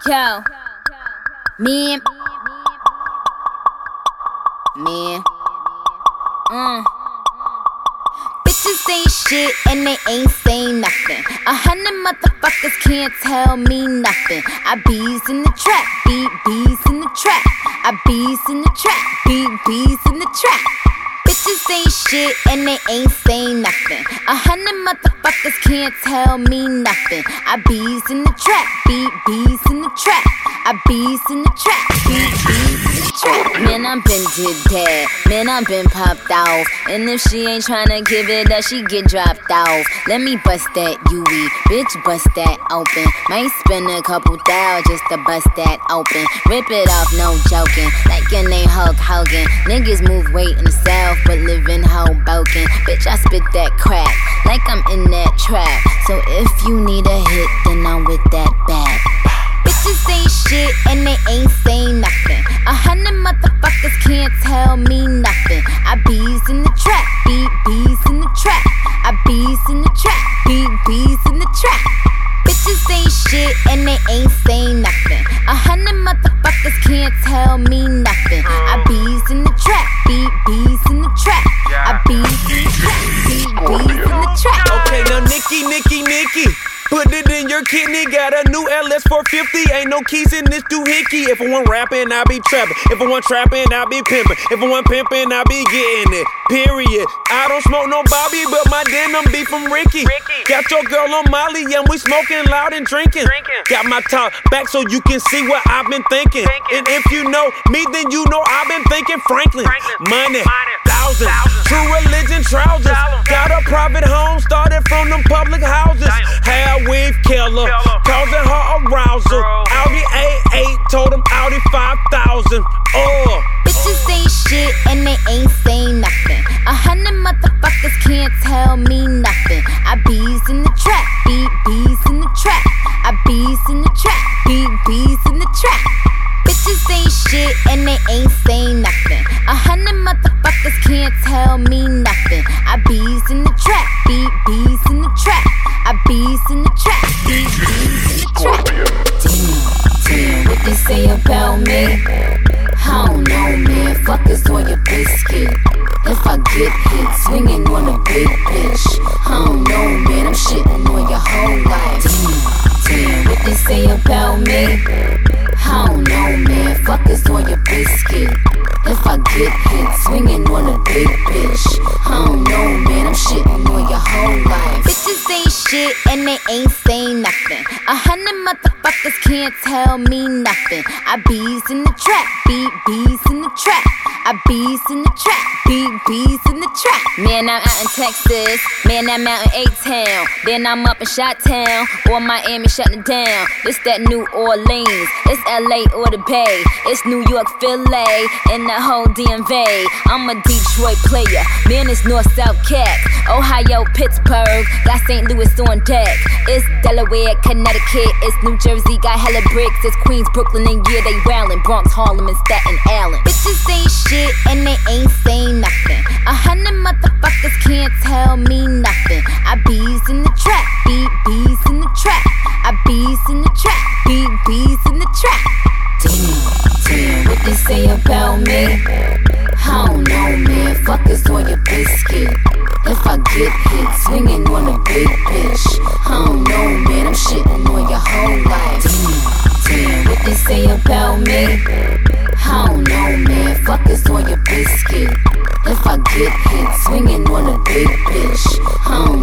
Yo, man, bitches ain't shit and they ain't saying nothing. 100 motherfuckers can't tell me nothing. I bees in the trap, bees in the trap. I bees in the trap, bees in the trap. Bitches ain't shit and they ain't saying nothing. 100 motherfuckers can't tell me nothing. I bees in the trap, bees in the trap. I bees in the trap, bees in the trap. Man, I'm been did that. Man, I'm been popped off. And if she ain't tryna give it up, she get dropped off. Let me bust that UE, bitch, bust that open. Might spend a couple thou just to bust that open. Rip it off, no joking. Like your name Hulk Hogan. Niggas move weight in the south, but live in Hoboken. Bitch, I spit that crack like I'm in that trap. So if you need a hit, then I'm with that bag. Bitches ain't shit and they ain't saying nothing. 100 motherfuckers can't tell me nothing. I bees in the trap, bees in the trap. I bees in the trap, bees in the trap. Bitches ain't shit and they ain't saying nothing. 100 motherfuckers can't tell me nothing. I bees in the trap, bees in the trap. I bees in the trap, bees in the trap. Okay, now Nikki. Put it in your kidney, got a new LS 450. Ain't no keys in this doohickey. If I want rapping, I be trapping. If I want trapping, I be pimping. If I want pimping, I be getting it. Period. I don't smoke no Bobby, but my denim be from Ricky. Got your girl on Molly, and we smoking loud and drinking. Got my top back so you can see what I've been thinking. And if you know me, then you know I've been thinking Franklin. Money, thousands, true religion trousers. Got a private home, started from them public houses. Hair weave killer, causing her arousal. Audi A8, told him Audi 5000. Bitches ain't shit and they ain't saying nothing. 100 motherfuckers can't tell me nothing. I bees in the trap, bees in the trap. I bees in the trap, bees in the trap. Bitches ain't shit and they ain't saying nothing. 100 motherfuckers can't tell me nothing. I bees in the trap, bees in the trap. I bees in the trap, bees in the trap. Damn, what they say about me? I don't know, man. Fuck is on your biscuit. If I get hit, swinging on a big bitch. I don't know, man. I'm shitting on your whole life. Damn, what they say about me? I don't know, man. Fuck is on your biscuit. If I get hit, swinging on a big bitch. I don't know, man. I'm shitting on your whole life. Bitches ain't shit and they ain't saying nothing. 100 motherfuckers can't tell me nothing. I bees in the trap, bees in the trap. I bees in the trap, bees in the trap. Man, I'm out in Texas. Man, I'm out in A-Town. Then I'm up in Chi-Town or Miami shutting down. It's that New Orleans. It's LA or the Bay. It's New York, Philly, and the whole DMV. I'm a Detroit player. Man, it's North-South Cat. Ohio, Pittsburgh. Got St. Louis on deck. It's Delaware, Connecticut. It's New Jersey. Got hella bricks. It's Queens, Brooklyn, and yeah, they wildin'. Bronx, Harlem, and Staten Island. Bitches ain't shit and they ain't saying nothing. 100 motherfuckers can't tell me nothing. I bees in the trap, bees in the trap. I bees in the trap, bees in the trap. Damn, what they say about me? I don't know, man. Fuck is on your biscuit. If I get hit, swinging on a big bitch. I don't know, man. I'm shitting on your whole life. Damn, what they say about me? I don't know, man. Fuck is on your biscuit. If I get hit, swinging on a big bitch. I don't